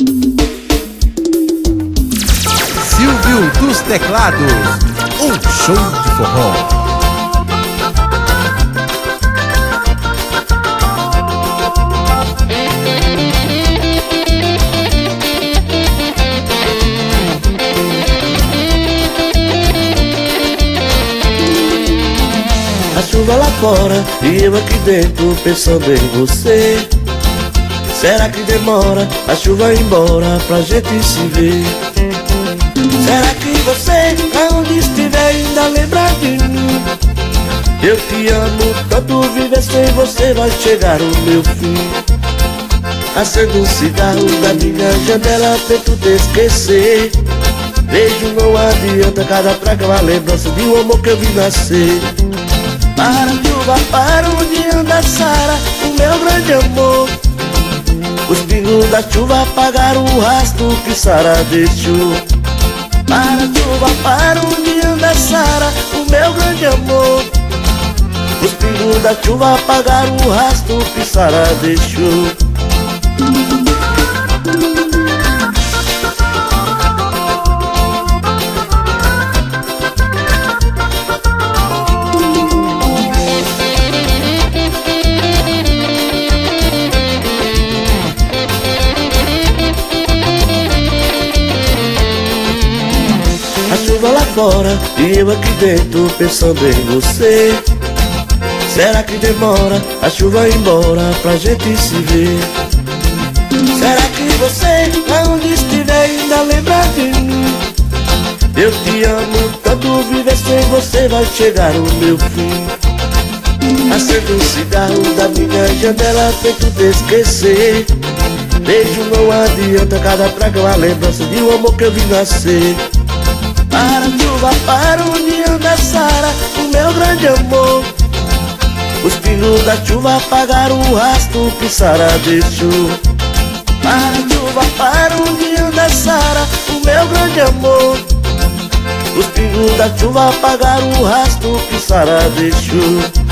Silvio dos Teclados, um show de forró. A chuva lá fora e eu aqui dentro pensando em você. Será que demora a chuva ir embora pra gente se ver? Será que você, aonde estiver, ainda lembra de mim? Eu te amo tanto, viver sem você vai chegar o meu fim. Acendo um cigarro da minha janela, tento te esquecer. Beijo não adianta, cada trago é uma lembrança de um amor que eu vi nascer. Para chuva, para onde anda Sara, o meu grande amor. Os pingos da chuva apagaram o rastro que Sara deixou. Para chuva, para onde anda Sara, o meu grande amor. Os pingos da chuva apagaram o rastro que Sara deixou. Lá fora e eu aqui dentro pensando em você. Será que demora a chuva ir embora pra gente se ver? Será que você, aonde estiver, ainda lembra de mim? Eu te amo tanto, viver sem você vai chegar o meu fim. Acendo um cigarro da minha janela, tento te esquecer. Beijo não adianta, cada trago é uma lembrança de um amor que eu vi nascer. Para chuva, para onde anda Sara, o meu grande amor. Os pingos da chuva apagaram o rastro que Sara deixou. Para chuva, para onde anda Sara, o meu grande amor. Os pingos da chuva apagaram o rastro que Sara deixou.